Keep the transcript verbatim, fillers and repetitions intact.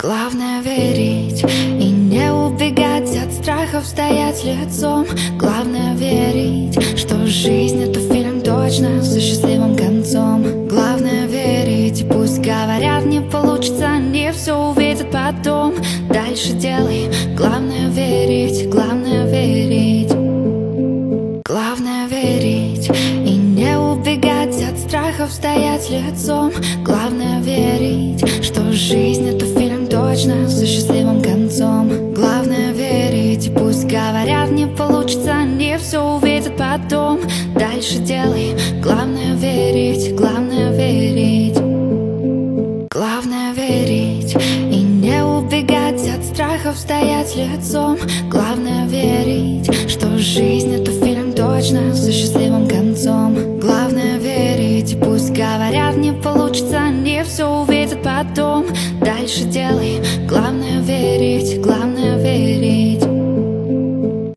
Главное верить и не убегать от страхов, стоять лицом. Главное верить, что жизнь — это фильм точно со счастливым концом. Главное верить, и пусть говорят не получится, они все увидят потом. Дальше делай, главное верить, главное верить. Главное верить и не убегать от страхов, стоять лицом. Главное верить, что жизнь — это фильм точно со счастливым концом. Главное верить, и пусть говорят не получится, они все увидят потом. Дальше делай, главное верить, главное верить. Главное верить и не убегать от страхов, стоять лицом. Главное верить, что жизнь — это фильм точно со счастливым концом. Главное верить, и пусть говорят не получится, они все увидят потом. Дальше делай, главное